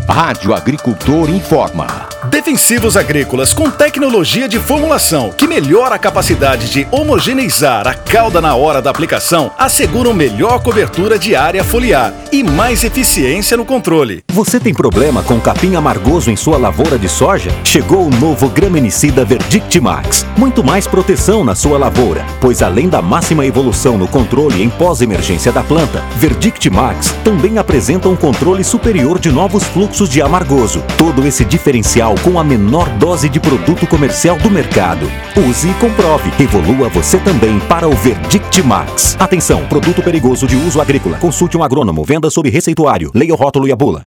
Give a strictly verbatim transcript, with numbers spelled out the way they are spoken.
Rádio Agricultor informa. Defensivos agrícolas com tecnologia de formulação que melhora a capacidade de homogeneizar a cauda na hora da aplicação asseguram melhor cobertura de área foliar e mais eficiência no controle. Você tem problema com capim amargoso em sua lavoura de soja? Chegou o novo graminicida Verdict Max. Muito mais proteção na sua lavoura, pois além da máxima evolução no controle em pós-emergência da planta, Verdict Max também apresenta um controle superior de novos fluxos de amargoso. Todo esse diferencial com a menor dose de produto comercial do mercado. Use e comprove. Evolua você também para o Verdict Max. Atenção, produto perigoso de uso agrícola. Consulte um agrônomo. Venda sob receituário. Leia o rótulo e a bula.